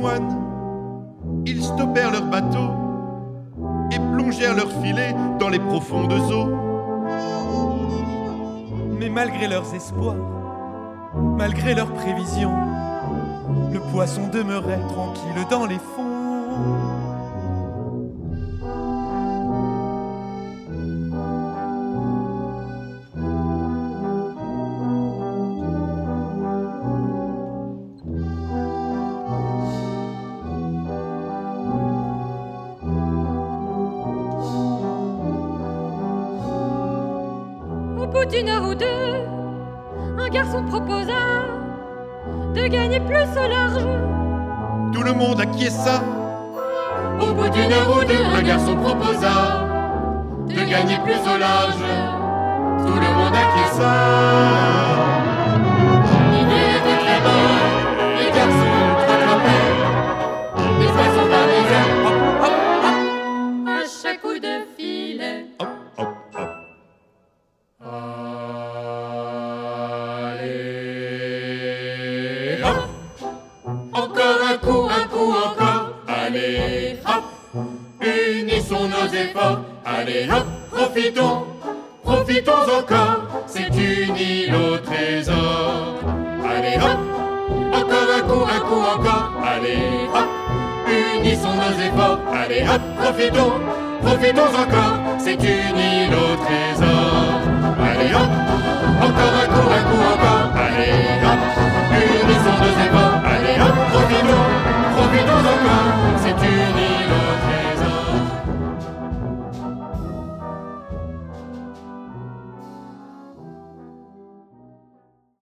moines. Ils stoppèrent leur bateau et plongèrent leurs filets dans les profondes eaux. Mais malgré leurs espoirs, malgré leurs prévisions, le poisson demeurait tranquille dans les fonds. Au bout d'une heure ou deux, un garçon proposa de gagner plus au large. Tout le monde acquiesça. Au bout d'une heure ou deux, un garçon proposa de gagner plus au large. Tout le monde acquiesça. L'idée était très bonne, les garçons rattrapaient des poissons par les ailes. Hop, hop, hop, À chaque coup de filet. Hop, hop, hop. Allez, hop. Encore un coup, encore. Allez, hop. Unissons nos efforts. Allez, hop, profitons. Profitons encore, c'est une île au trésor. Allez hop, encore un coup, encore. Allez hop, unissons nos efforts. Allez hop, profitons, profitons encore, c'est une île au trésor. Allez hop, encore un coup, encore. Allez hop, unissons nos efforts. Allez hop, profitons, profitons encore, c'est une île